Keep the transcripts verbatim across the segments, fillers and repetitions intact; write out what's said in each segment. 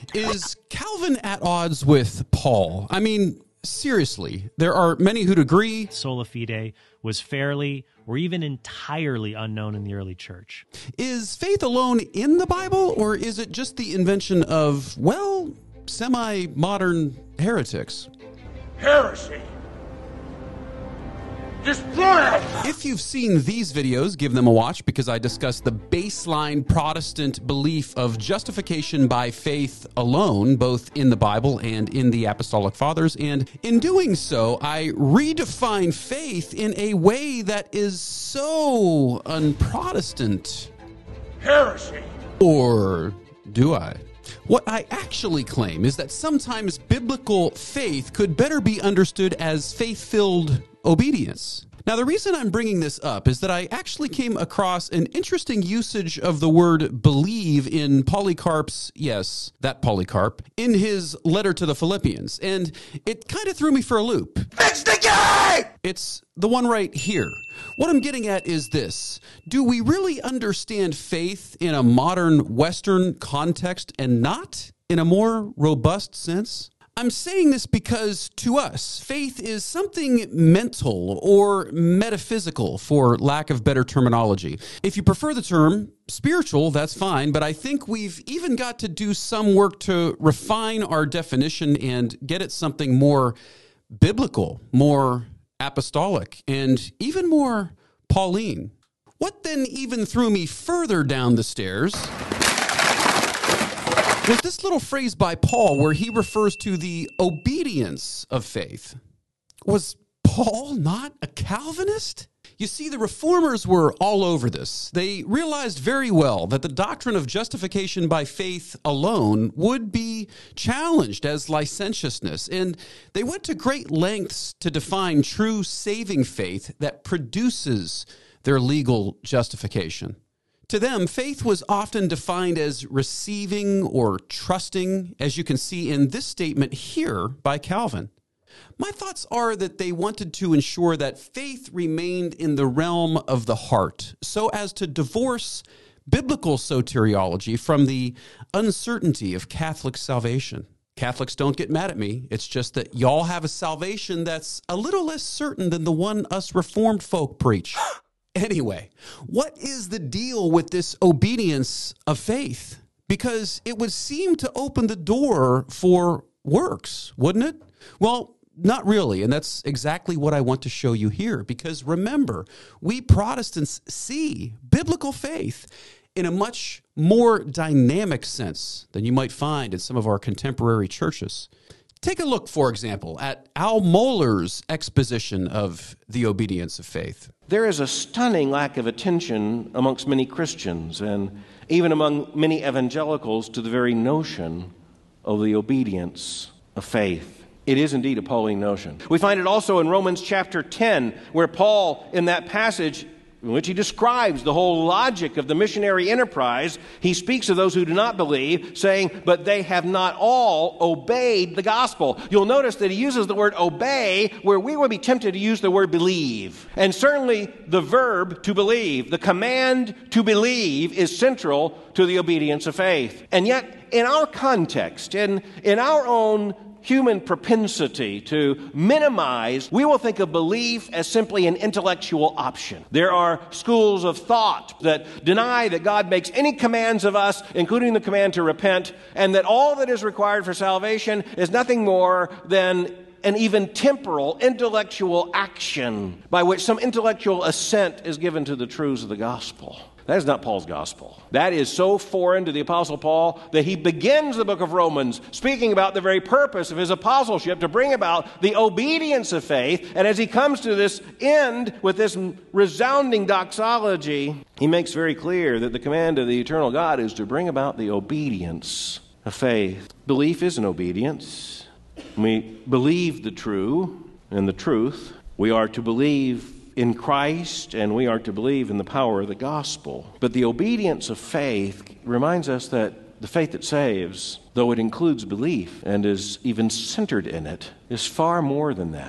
Is Calvin at odds with Paul? I mean, seriously, there are many who'd agree Sola fide was fairly or even entirely unknown in the early church. Is faith alone in the Bible, or is it just the invention of, well, semi-modern heretics? Heresy! Destroy it! If you've seen these videos, give them a watch, because I discuss the baseline Protestant belief of justification by faith alone, both in the Bible and in the Apostolic Fathers. And in doing so, I redefine faith in a way that is so un-Protestant. Heresy! Or do I? What I actually claim is that sometimes biblical faith could better be understood as faith-filled obedience. Now, the reason I'm bringing this up is that I actually came across an interesting usage of the word believe in Polycarp's, yes, that Polycarp, in his letter to the Philippians, and it kind of threw me for a loop. Fix the game! It's the one right here. What I'm getting at is this. Do we really understand faith in a modern Western context and not in a more robust sense? I'm saying this because, to us, faith is something mental or metaphysical, for lack of better terminology. If you prefer the term spiritual, that's fine, but I think we've even got to do some work to refine our definition and get it something more biblical, more apostolic, and even more Pauline. What then even threw me further down the stairs was this little phrase by Paul where he refers to the obedience of faith. Was Paul not a Calvinist? You see, the reformers were all over this. They realized very well that the doctrine of justification by faith alone would be challenged as licentiousness, and they went to great lengths to define true saving faith that produces their legal justification. To them, faith was often defined as receiving or trusting, as you can see in this statement here by Calvin. My thoughts are that they wanted to ensure that faith remained in the realm of the heart, so as to divorce biblical soteriology from the uncertainty of Catholic salvation. Catholics, don't get mad at me. It's just that y'all have a salvation that's a little less certain than the one us Reformed folk preach. Anyway, what is the deal with this obedience of faith? Because it would seem to open the door for works, wouldn't it? Well, not really, and that's exactly what I want to show you here. Because remember, we Protestants see biblical faith in a much more dynamic sense than you might find in some of our contemporary churches. Take a look, for example, at Al Mohler's exposition of the obedience of faith. There is a stunning lack of attention amongst many Christians and even among many evangelicals to the very notion of the obedience of faith. It is indeed a Pauline notion. We find it also in Romans chapter ten, where Paul, in that passage in which he describes the whole logic of the missionary enterprise, he speaks of those who do not believe, saying, but they have not all obeyed the gospel. You'll notice that he uses the word obey, where we would be tempted to use the word believe. And certainly the verb to believe, the command to believe, is central to the obedience of faith. And yet, in our context, in, in our own human propensity to minimize, we will think of belief as simply an intellectual option. There are schools of thought that deny that God makes any commands of us, including the command to repent, and that all that is required for salvation is nothing more than an even temporal intellectual action by which some intellectual assent is given to the truths of the gospel. That is not Paul's gospel. That is so foreign to the Apostle Paul that he begins the book of Romans speaking about the very purpose of his apostleship, to bring about the obedience of faith. And as he comes to this end with this resounding doxology, he makes very clear that the command of the eternal God is to bring about the obedience of faith. Belief is an obedience. We believe the true and the truth. We are to believe in Christ, and we are to believe in the power of the gospel. But the obedience of faith reminds us that the faith that saves, though it includes belief and is even centered in it, is far more than that.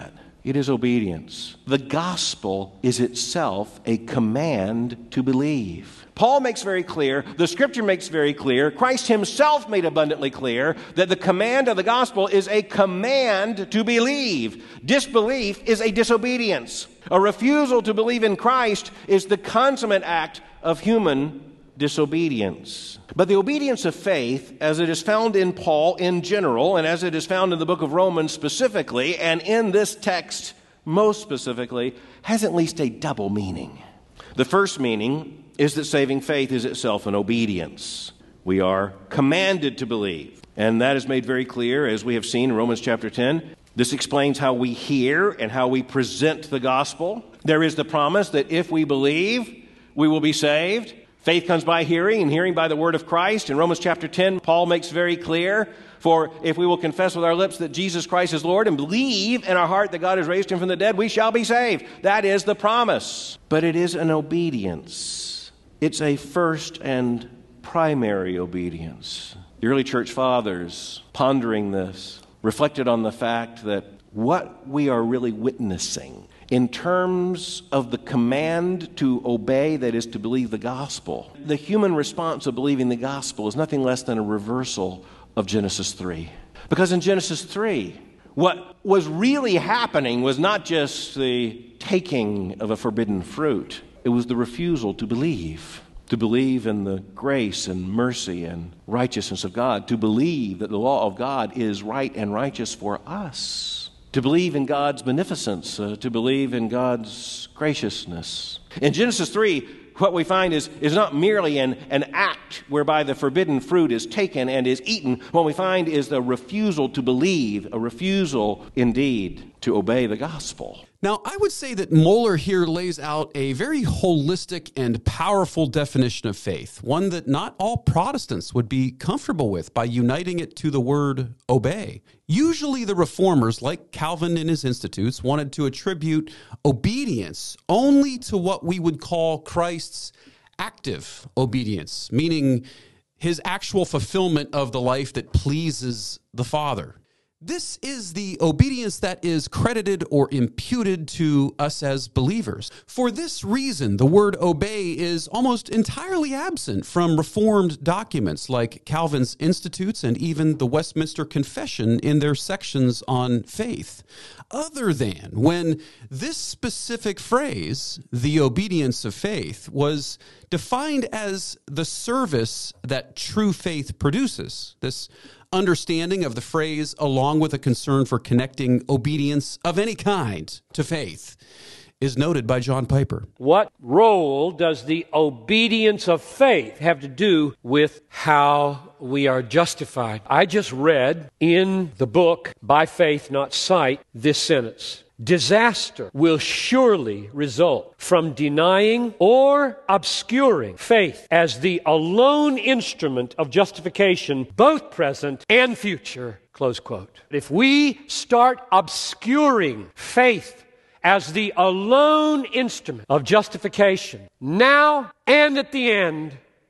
It is obedience. The gospel is itself a command to believe. Paul makes very clear, the Scripture makes very clear, Christ himself made abundantly clear that the command of the gospel is a command to believe. Disbelief is a disobedience. A refusal to believe in Christ is the consummate act of human disobedience. But the obedience of faith, as it is found in Paul in general, and as it is found in the book of Romans specifically, and in this text most specifically, has at least a double meaning. The first meaning is that saving faith is itself an obedience. We are commanded to believe. And that is made very clear, as we have seen in Romans chapter ten. This explains how we hear and how we present the gospel. There is the promise that if we believe, we will be saved. Faith comes by hearing, and hearing by the word of Christ. In Romans chapter ten, Paul makes very clear, for if we will confess with our lips that Jesus Christ is Lord and believe in our heart that God has raised him from the dead, we shall be saved. That is the promise. But it is an obedience. It's a first and primary obedience. The early church fathers, pondering this, reflected on the fact that what we are really witnessing in terms of the command to obey, that is to believe the gospel, the human response of believing the gospel is nothing less than a reversal of Genesis three. Because in Genesis three, what was really happening was not just the taking of a forbidden fruit. It was the refusal to believe, to believe in the grace and mercy and righteousness of God, to believe that the law of God is right and righteous for us, to believe in God's beneficence, uh, to believe in God's graciousness. In Genesis three, what we find is, is not merely an, an act whereby the forbidden fruit is taken and is eaten. What we find is the refusal to believe, a refusal indeed to obey the gospel. Now, I would say that Mohler here lays out a very holistic and powerful definition of faith, one that not all Protestants would be comfortable with by uniting it to the word obey. Usually the reformers, like Calvin in his Institutes, wanted to attribute obedience only to what we would call Christ's active obedience, meaning his actual fulfillment of the life that pleases the Father. This is the obedience that is credited or imputed to us as believers. For this reason, the word obey is almost entirely absent from Reformed documents like Calvin's Institutes and even the Westminster Confession in their sections on faith. Other than when this specific phrase, the obedience of faith, was defined as the service that true faith produces. This understanding of the phrase, along with a concern for connecting obedience of any kind to faith, is noted by John Piper. What role does the obedience of faith have to do with how we are justified? I just read in the book, By Faith Not Sight, this sentence. Disaster will surely result from denying or obscuring faith as the alone instrument of justification, both present and future. Close quote. If we start obscuring faith as the alone instrument of justification, now and at the end,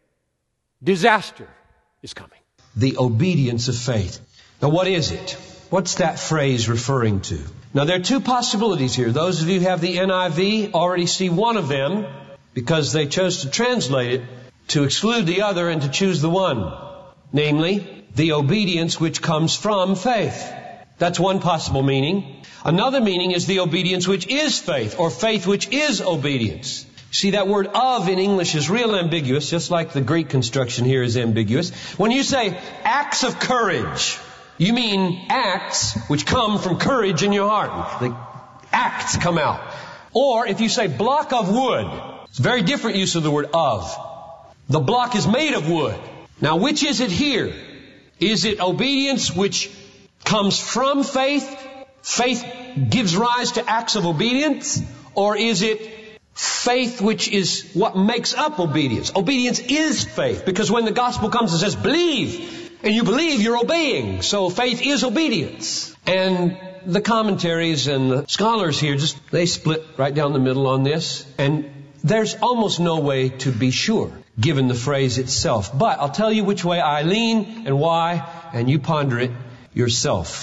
disaster is coming. The obedience of faith. Now, what is it? What's that phrase referring to? Now, there are two possibilities here. Those of you who have the N I V already see one of them because they chose to translate it to exclude the other and to choose the one. Namely, the obedience which comes from faith. That's one possible meaning. Another meaning is the obedience which is faith, or faith which is obedience. See, that word of in English is real ambiguous, just like the Greek construction here is ambiguous. When you say acts of courage, you mean acts which come from courage in your heart. The acts come out. Or if you say block of wood, it's a very different use of the word of. The block is made of wood. Now, which is it here? Is it obedience which comes from faith? Faith gives rise to acts of obedience? Or is it faith which is what makes up obedience? Obedience is faith, because when the gospel comes and says, believe, and you believe, you're obeying. So faith is obedience. And the commentaries and the scholars here, just they split right down the middle on this. And there's almost no way to be sure, given the phrase itself. But I'll tell you which way I lean and why, and you ponder it yourself.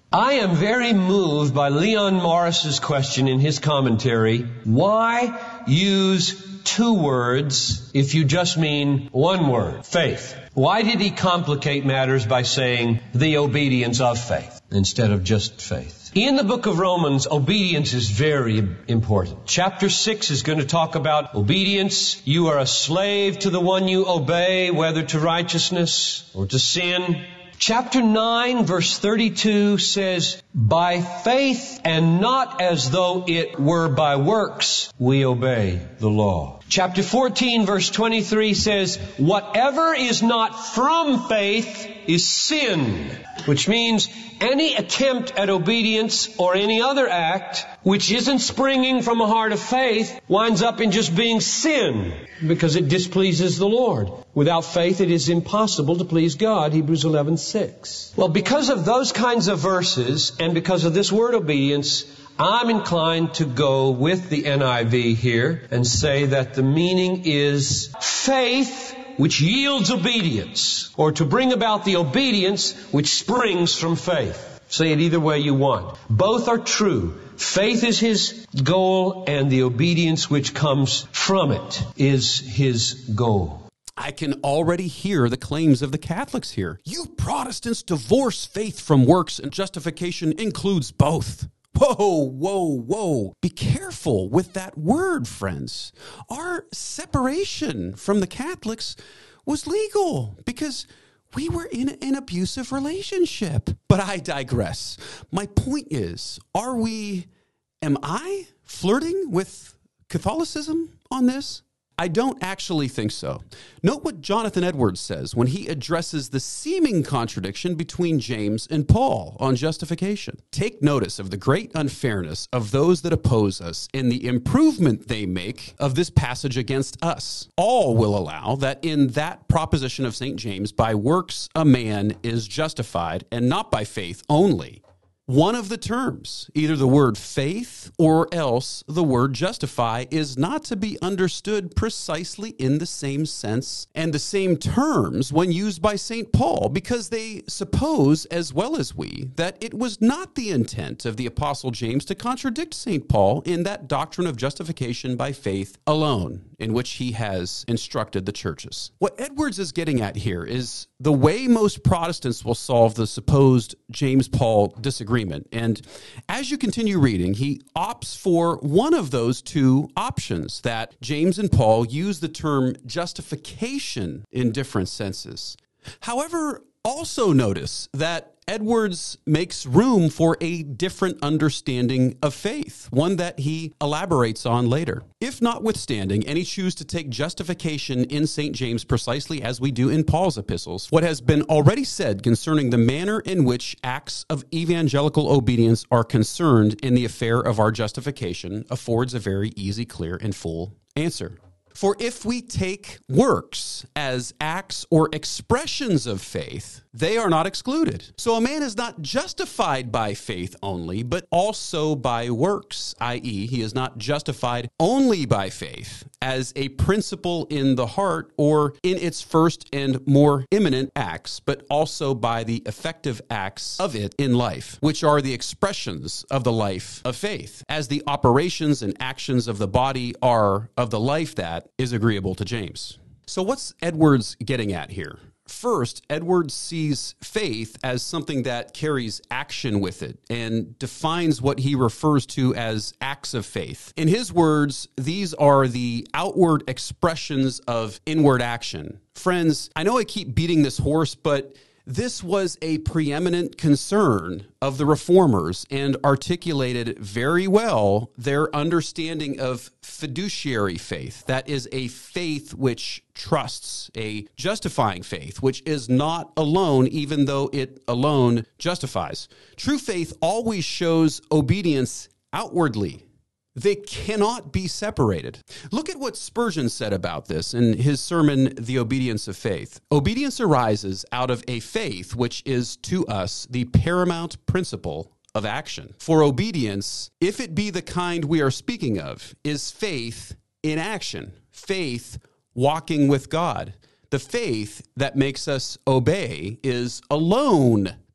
I am very moved by Leon Morris's question in his commentary. Why use two words if you just mean one word, faith? Why did he complicate matters by saying the obedience of faith instead of just faith? In the book of Romans, obedience is very important. Chapter six is going to talk about obedience. You are a slave to the one you obey, whether to righteousness or to sin. Chapter nine, verse thirty-two says, by faith and not as though it were by works, we obey the law. Chapter fourteen, verse twenty-three says, whatever is not from faith is sin, which means any attempt at obedience or any other act which isn't springing from a heart of faith winds up in just being sin because it displeases the Lord. Without faith, it is impossible to please God, Hebrews eleven six. Well, because of those kinds of verses and because of this word obedience, I'm inclined to go with the N I V here and say that the meaning is faith which yields obedience, or to bring about the obedience which springs from faith. Say it either way you want. Both are true. Faith is his goal, and the obedience which comes from it is his goal. I can already hear the claims of the Catholics here. You Protestants divorce faith from works, and justification includes both. Whoa, whoa, whoa. Be careful with that word, friends. Our separation from the Catholics was legal because we were in an abusive relationship. But I digress. My point is, are we, am I flirting with Catholicism on this? I don't actually think so. Note what Jonathan Edwards says when he addresses the seeming contradiction between James and Paul on justification. Take notice of the great unfairness of those that oppose us in the improvement they make of this passage against us. All will allow that in that proposition of Saint James, by works a man is justified, and not by faith only. One of the terms, either the word faith or else the word justify, is not to be understood precisely in the same sense and the same terms when used by Saint Paul, because they suppose, as well as we, that it was not the intent of the Apostle James to contradict Saint Paul in that doctrine of justification by faith alone, in which he has instructed the churches. What Edwards is getting at here is the way most Protestants will solve the supposed James-Paul disagreement. And as you continue reading, he opts for one of those two options, that James and Paul use the term justification in different senses. However, also notice that Edwards makes room for a different understanding of faith, one that he elaborates on later. If notwithstanding any choose to take justification in Saint James precisely as we do in Paul's epistles, what has been already said concerning the manner in which acts of evangelical obedience are concerned in the affair of our justification affords a very easy, clear, and full answer. For if we take works as acts or expressions of faith, they are not excluded. So a man is not justified by faith only, but also by works, that is, he is not justified only by faith as a principle in the heart or in its first and more imminent acts, but also by the effective acts of it in life, which are the expressions of the life of faith, as the operations and actions of the body are of the life that is agreeable to James. So what's Edwards getting at here? First, Edwards sees faith as something that carries action with it and defines what he refers to as acts of faith. In his words, these are the outward expressions of inward action. Friends, I know I keep beating this horse, but this was a preeminent concern of the Reformers and articulated very well their understanding of fiduciary faith. That is a faith which trusts, a justifying faith, which is not alone, even though it alone justifies. True faith always shows obedience outwardly. They cannot be separated. Look at what Spurgeon said about this in his sermon, The Obedience of Faith. Obedience arises out of a faith which is to us the paramount principle of action. For obedience, if it be the kind we are speaking of, is faith in action, faith walking with God. The faith that makes us obey is alone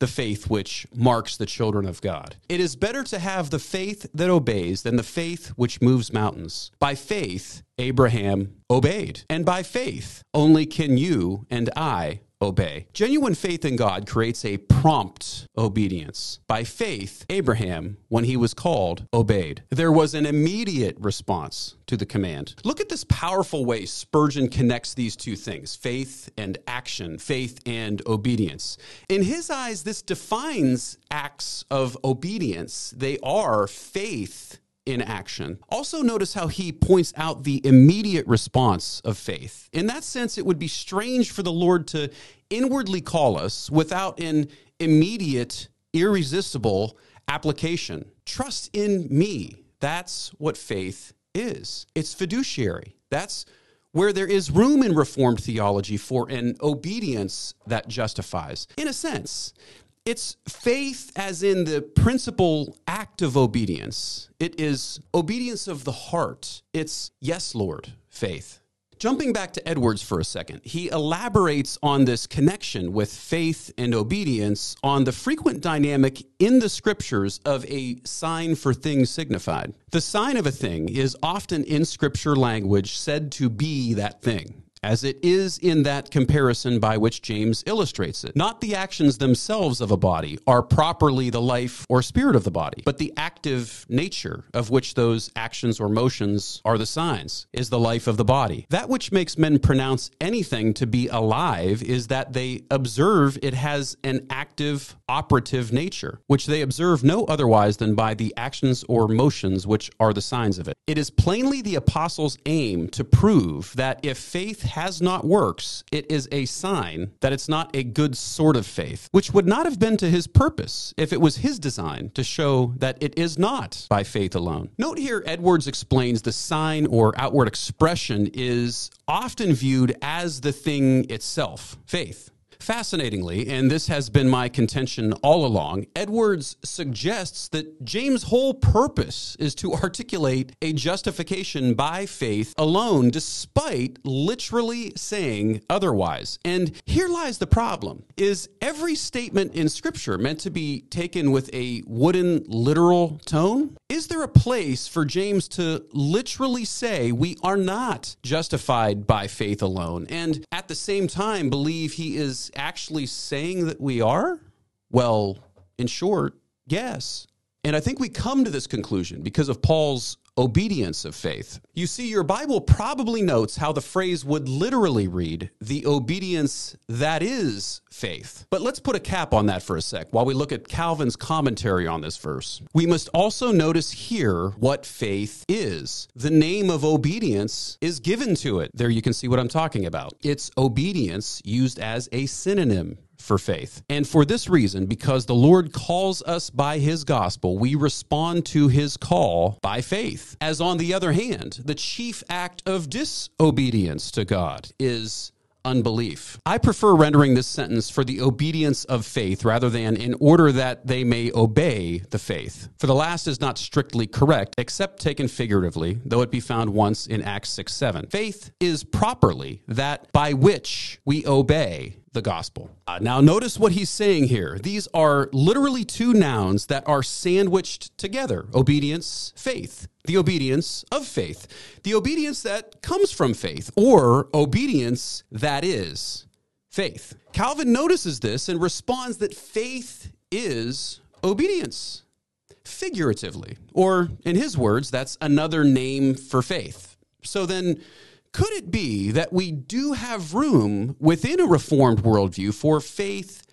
the faith which marks the children of God. It is better to have the faith that obeys than the faith which moves mountains. By faith, Abraham obeyed, and by faith only can you and I obey. Genuine faith in God creates a prompt obedience. By faith, Abraham, when he was called, obeyed. There was an immediate response to the command. Look at this powerful way Spurgeon connects these two things, faith and action, faith and obedience. In his eyes, this defines acts of obedience. They are faith in action. Also notice how he points out the immediate response of faith. In that sense, it would be strange for the Lord to inwardly call us without an immediate, irresistible application. Trust in me. That's what faith is. It's fiduciary. That's where there is room in Reformed theology for an obedience that justifies. In a sense, it's faith as in the principal act of obedience. It is obedience of the heart. It's, yes, Lord, faith. Jumping back to Edwards for a second, he elaborates on this connection with faith and obedience on the frequent dynamic in the scriptures of a sign for things signified. The sign of a thing is often in scripture language said to be that thing, as it is in that comparison by which James illustrates it. Not the actions themselves of a body are properly the life or spirit of the body, but the active nature of which those actions or motions are the signs is the life of the body. That which makes men pronounce anything to be alive is that they observe it has an active, operative nature, which they observe no otherwise than by the actions or motions which are the signs of it. It is plainly the apostle's aim to prove that if faith has not works, it is a sign that it's not a good sort of faith, which would not have been to his purpose if it was his design to show that it is not by faith alone. Note here, Edwards explains the sign or outward expression is often viewed as the thing itself, faith. Fascinatingly, and this has been my contention all along, Edwards suggests that James' whole purpose is to articulate a justification by faith alone, despite literally saying otherwise. And here lies the problem. Is every statement in Scripture meant to be taken with a wooden, literal tone? Is there a place for James to literally say we are not justified by faith alone, and at the same time believe he is actually saying that we are? Well, in short, yes. And I think we come to this conclusion because of Paul's obedience of faith. You see, your Bible probably notes how the phrase would literally read, the obedience that is faith. But let's put a cap on that for a sec while we look at Calvin's commentary on this verse. We must also notice here what faith is. The name of obedience is given to it. There you can see what I'm talking about. It's obedience used as a synonym for faith. And for this reason, because the Lord calls us by his gospel, we respond to his call by faith. As on the other hand, the chief act of disobedience to God is unbelief. I prefer rendering this sentence for the obedience of faith rather than in order that they may obey the faith. For the last is not strictly correct, except taken figuratively, though it be found once in Acts six seven. Faith is properly that by which we obey the gospel. Uh, now notice what he's saying here. These are literally two nouns that are sandwiched together. Obedience, faith. The obedience of faith. The obedience that comes from faith, or obedience that is faith. Calvin notices this and responds that faith is obedience, figuratively. Or in his words, that's another name for faith. So then, could it be that we do have room within a Reformed worldview for faith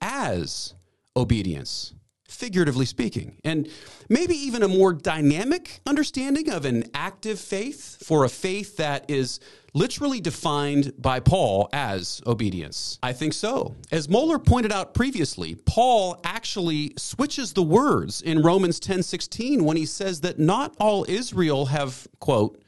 as obedience, figuratively speaking, and maybe even a more dynamic understanding of an active faith for a faith that is literally defined by Paul as obedience? I think so. As Moeller pointed out previously, Paul actually switches the words in Romans ten sixteen when he says that not all Israel have, quote,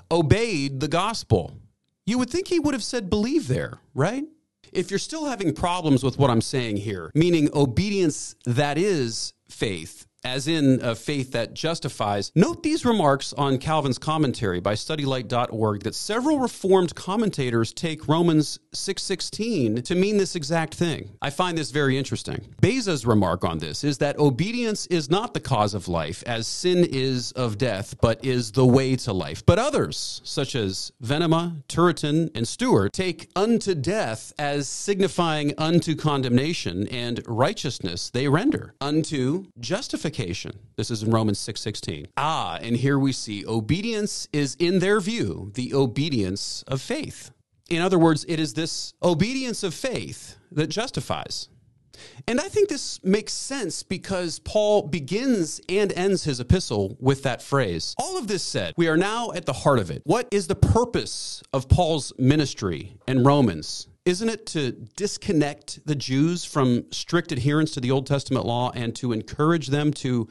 obeyed the gospel. You would think he would have said believe there, right? If you're still having problems with what I'm saying here, meaning obedience that is faith, as in a faith that justifies. Note these remarks on Calvin's commentary by study light dot org that several Reformed commentators take Romans six sixteen to mean this exact thing. I find this very interesting. Beza's remark on this is that obedience is not the cause of life, as sin is of death, but is the way to life. But others, such as Venema, Turretin, and Stewart, take unto death as signifying unto condemnation, and righteousness they render unto justification. This is in Romans six sixteen. Ah, and here we see obedience is, in their view, the obedience of faith. In other words, it is this obedience of faith that justifies. And I think this makes sense because Paul begins and ends his epistle with that phrase. All of this said, we are now at the heart of it. What is the purpose of Paul's ministry in Romans? Isn't it to disconnect the Jews from strict adherence to the Old Testament law and to encourage them to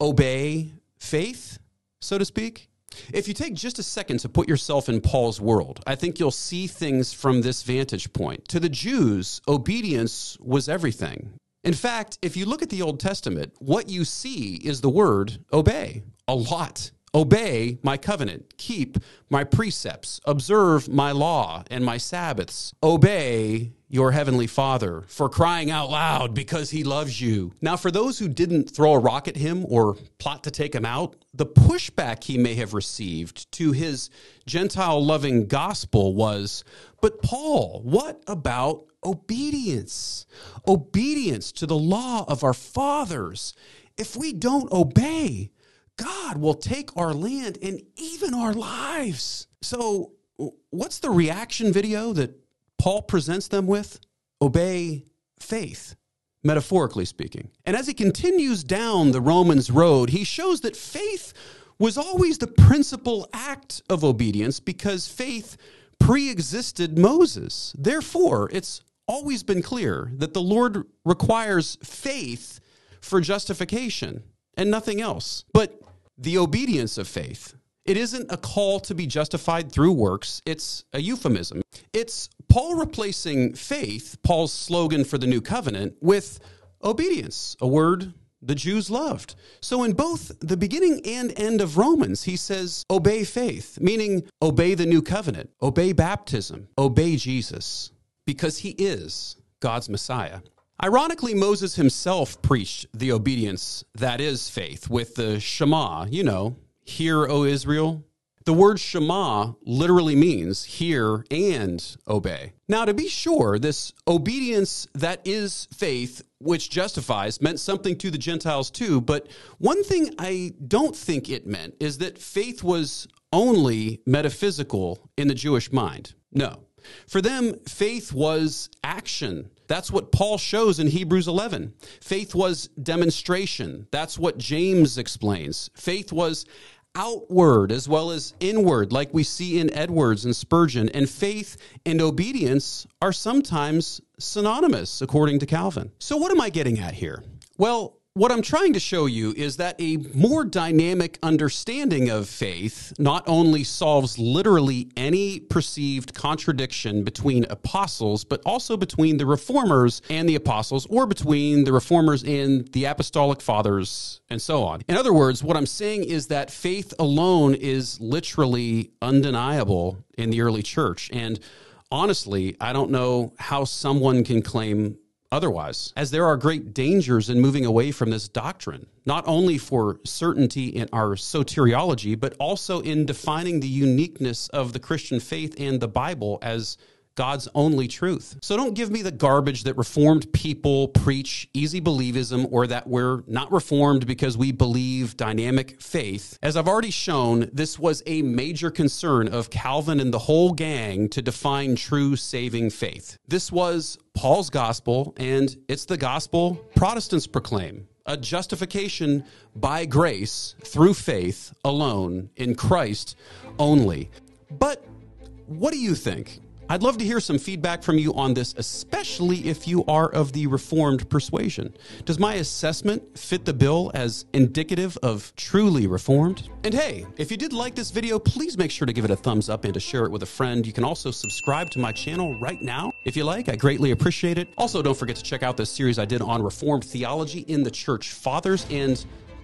obey faith, so to speak? If you take just a second to put yourself in Paul's world, I think you'll see things from this vantage point. To the Jews, obedience was everything. In fact, if you look at the Old Testament, what you see is the word obey a lot. Obey my covenant, keep my precepts, observe my law and my Sabbaths. Obey your heavenly Father for crying out loud because he loves you. Now, for those who didn't throw a rock at him or plot to take him out, the pushback he may have received to his Gentile-loving gospel was, but Paul, what about obedience? Obedience to the law of our fathers. If we don't obey, God will take our land and even our lives. So what's the reaction video that Paul presents them with? Obey faith, metaphorically speaking. And as he continues down the Romans road, he shows that faith was always the principal act of obedience because faith pre-existed Moses. Therefore, it's always been clear that the Lord requires faith for justification and nothing else. But the obedience of faith, it isn't a call to be justified through works. It's a euphemism. It's Paul replacing faith, Paul's slogan for the new covenant, with obedience, a word the Jews loved. So in both the beginning and end of Romans, he says, obey faith, meaning obey the new covenant, obey baptism, obey Jesus, because he is God's Messiah. Ironically, Moses himself preached the obedience that is faith with the Shema, you know, hear, O Israel. The word Shema literally means hear and obey. Now, to be sure, this obedience that is faith, which justifies, meant something to the Gentiles too. But one thing I don't think it meant is that faith was only metaphysical in the Jewish mind. No. For them, faith was action. That's what Paul shows in Hebrews eleven. Faith was demonstration. That's what James explains. Faith was outward as well as inward, like we see in Edwards and Spurgeon. And faith and obedience are sometimes synonymous, according to Calvin. So what am I getting at here? Well, what I'm trying to show you is that a more dynamic understanding of faith not only solves literally any perceived contradiction between apostles, but also between the reformers and the apostles, or between the reformers and the apostolic fathers, and so on. In other words, what I'm saying is that faith alone is literally undeniable in the early church. And honestly, I don't know how someone can claim otherwise, as there are great dangers in moving away from this doctrine, not only for certainty in our soteriology, but also in defining the uniqueness of the Christian faith and the Bible as God's only truth. So don't give me the garbage that Reformed people preach easy believism, or that we're not Reformed because we believe dynamic faith. As I've already shown, this was a major concern of Calvin and the whole gang to define true saving faith. This was Paul's gospel, and it's the gospel Protestants proclaim. A justification by grace through faith alone in Christ only. But what do you think? I'd love to hear some feedback from you on this, especially if you are of the Reformed persuasion. Does my assessment fit the bill as indicative of truly Reformed? And hey, if you did like this video, please make sure to give it a thumbs up and to share it with a friend. You can also subscribe to my channel right now if you like. I greatly appreciate it. Also, don't forget to check out this series I did on Reformed theology in the Church Fathers, and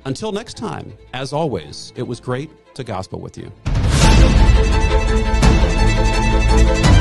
Until next time, as always, it was great to gospel with you.